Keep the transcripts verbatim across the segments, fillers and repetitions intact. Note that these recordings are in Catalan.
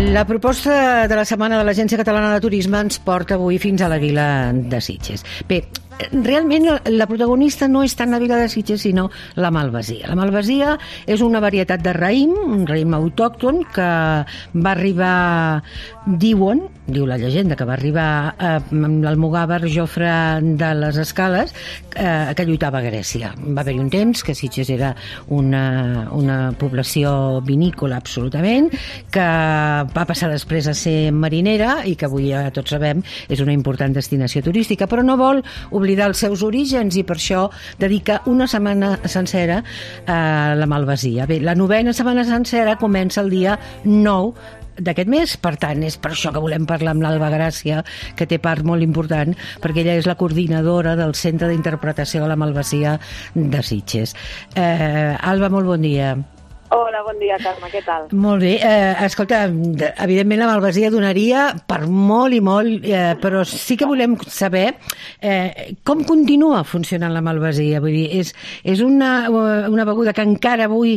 La proposta de la Setmana de l'Agència Catalana de Turisme ens porta avui fins a la vila de Sitges. Bé, realment la protagonista no és tant la vila de Sitges, sinó la malvasia. La malvasia és una varietat de raïm, un raïm autòcton que va arribar, diuen, diu la llegenda, que va arribar amb l'almogàver Jofre de les Escales, eh, que lluitava a Grècia. Va haver-hi un temps que Sitges era una, una població vinícola absolutament, que va passar després a ser marinera i que avui ja tots sabem és una important destinació turística, però no vol oblidar els seus orígens i per això dedica una setmana sencera a la malvasia. Bé, la novena setmana sencera comença el dia nou d'aquest mes, per tant, és per això que volem parlar amb l'Alba Gràcia, que té part molt important, perquè ella és la coordinadora del Centre d'Interpretació de la Malvasia de Sitges. Eh, Alba, molt bon dia. Hola, bon dia, Carme, què tal? Molt bé. Eh, escolta, evidentment la malvasia donaria per molt i molt, eh, però sí que volem saber eh, com continua funcionant la malvasia. Vull dir, és, és una, una beguda que encara avui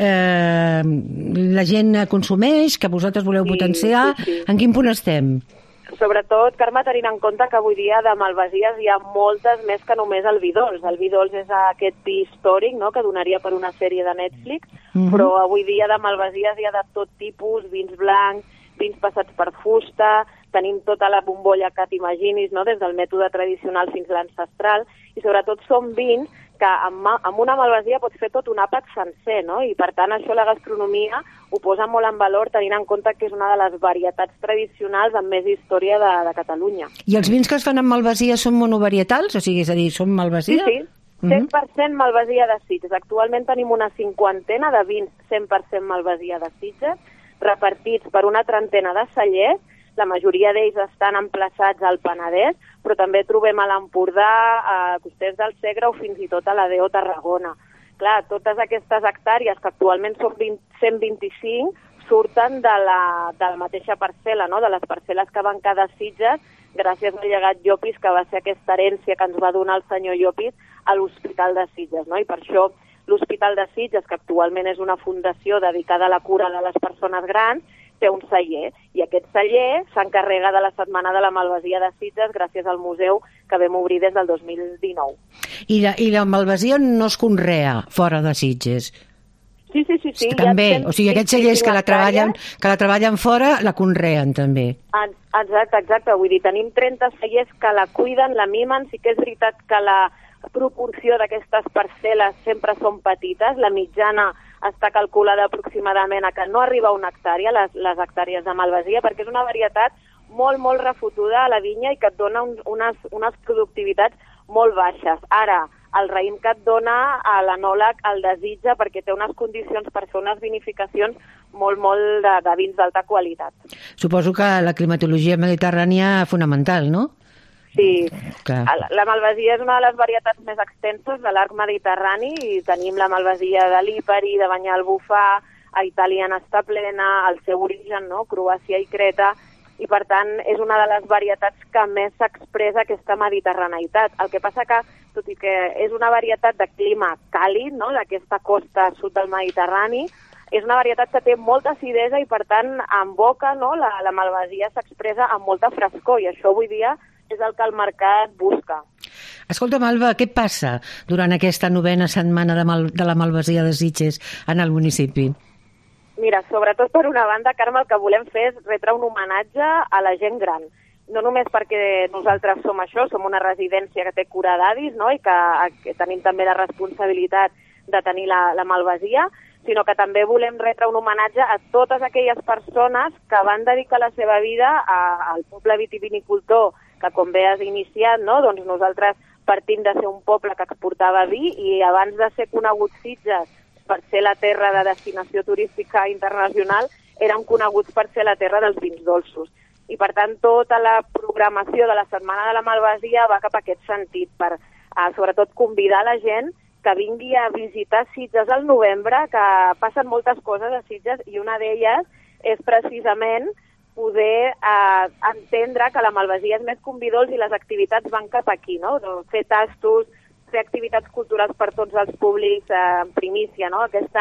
eh, la gent consumeix, que vosaltres voleu sí, potenciar. Sí, sí. En quin punt estem? Sobretot, Carme, tenint en compte que avui dia de malvasies hi ha moltes més que només el vi dolç. El vi dolç és aquest vi històric, no?, que donaria per una sèrie de Netflix, uh-huh. però avui dia de malvasies hi ha de tot tipus, vins blancs, vins passats per fusta, tenim tota la bombolla que t'imaginis, no?, des del mètode tradicional fins a l'ancestral, i sobretot són vins que amb, amb una malvasia pots fer tot un àpat sencer, no? I per tant això la gastronomia ho posa molt en valor tenint en compte que és una de les varietats tradicionals amb més història de, de Catalunya. I els vins que es fan amb malvasia són monovarietals? O sigui, és a dir, són malvasia? Sí, sí, cent per cent uh-huh. malvasia de Sitges. Actualment tenim una cinquantena de vins cent per cent malvasia de Sitges, repartits per una trentena de cellers. La majoria d'ells estan emplaçats al Penedès, però també trobem a l'Empordà, a Costers del Segre o fins i tot a la D O Tarragona. Clar, totes aquestes hectàrees, que actualment són cent vint-i-cinc, surten de la, de la mateixa parcel·la, no?, de les parcel·les que van quedar Sitges, gràcies al llegat Llopis, que va ser aquesta herència que ens va donar el senyor Llopis a l'Hospital de Sitges, no? I per això l'Hospital de Sitges, que actualment és una fundació dedicada a la cura de les persones grans, té un celler, i aquest celler s'encarrega de la Setmana de la Malvasia de Sitges gràcies al museu que vam obrir des del dos mil dinou. I la, i la malvasia no es conrea fora de Sitges? Sí, sí, sí. sí. També, o sigui, aquests cellers que la treballen, que la treballen fora, la conreen també. Exacte, exacte. Vull dir, tenim trenta cellers que la cuiden, la mimen. Sí que és veritat que la proporció d'aquestes parcel·les sempre són petites. La mitjana està calculada aproximadament a que no arriba a una hectàrea, les, les hectàrees de malvasia, perquè és una varietat molt, molt refotuda a la vinya i que et dona un, unes, unes productivitats molt baixes. Ara, el raïm que et dona a l'anòleg el desitja perquè té unes condicions per fer unes vinificacions molt, molt de, de vins d'alta qualitat. Suposo que la climatologia mediterrània és fonamental, no? Sí, la, la malvasia és una de les varietats més extenses de l'arc mediterrani i tenim la malvasia de Lipari, de Banyalbufar, a Itàlia n'està plena, el seu origen, no?, Croàcia i Creta, i per tant és una de les varietats que més s'expressa aquesta mediterraneïtat. El que passa que, tot i que és una varietat de clima càlid, no?, d'aquesta costa sud del Mediterrani, és una varietat que té molta acidesa i per tant en boca, no?, la, la malvasia s'expressa amb molta frescor i això avui dia és el que el mercat busca. Escolta'm, Alba, què passa durant aquesta novena setmana de, mal, de la malvasia de Sitges en el municipi? Mira, sobretot per una banda, Carme, el que volem fer és retre un homenatge a la gent gran. No només perquè nosaltres som això, som una residència que té cura d'avis, no?, i que, que tenim també la responsabilitat de tenir la, la malvasia, sinó que també volem retre un homenatge a totes aquelles persones que van dedicar la seva vida a, al poble vitivinicultor, que com bé has iniciat, no?, doncs nosaltres partim de ser un poble que exportava vi i abans de ser coneguts Sitges per ser la terra de destinació turística internacional, eren coneguts per ser la terra dels vins dolços. I per tant tota la programació de la Setmana de la Malvasia va cap a aquest sentit, per a, sobretot convidar la gent que vingui a visitar Sitges al novembre, que passen moltes coses a Sitges i una d'elles és precisament poder eh, entendre que la malvasia és més que un vi dolç i les activitats van cap aquí, no? Fer tastos, fer activitats culturals per tots els públics eh, en primícia, no? Aquest any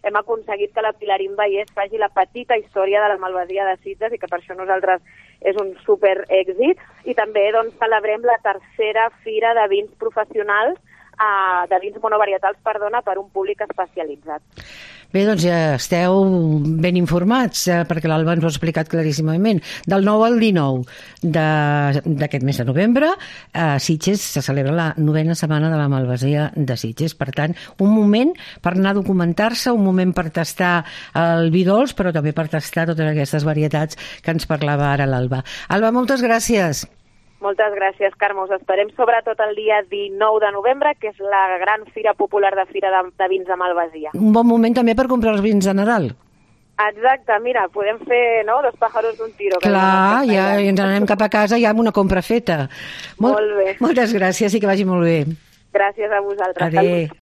hem aconseguit que la Pilarín Vallès faci la petita història de la Malvasia de Sitges i que per això nosaltres és un super èxit. I també doncs, celebrem la tercera fira de vins professionals, uh, de vins monovarietals, perdona, per un públic especialitzat. Bé, doncs ja esteu ben informats, eh, perquè l'Alba ens ho ha explicat claríssimament. Del nou al dinou d'aquest mes de novembre, a Sitges se celebra la novena setmana de la Malvasia de Sitges. Per tant, un moment per anar a documentar-se, un moment per tastar el vi dolç, però també per tastar totes aquestes varietats que ens parlava ara l'Alba. Alba, moltes gràcies. Moltes gràcies, Carme. Us esperem sobretot el dia dinou de novembre, que és la gran fira popular de Fira de, de Vins de Malvasia. Un bon moment també per comprar els vins de Nadal. Exacte, mira, podem fer no, dos pájaros d'un tiro. Clar, ja ens anem cap a casa ja amb una compra feta. Molt, molt bé. Moltes gràcies i que vagi molt bé. Gràcies a vosaltres. Adéu.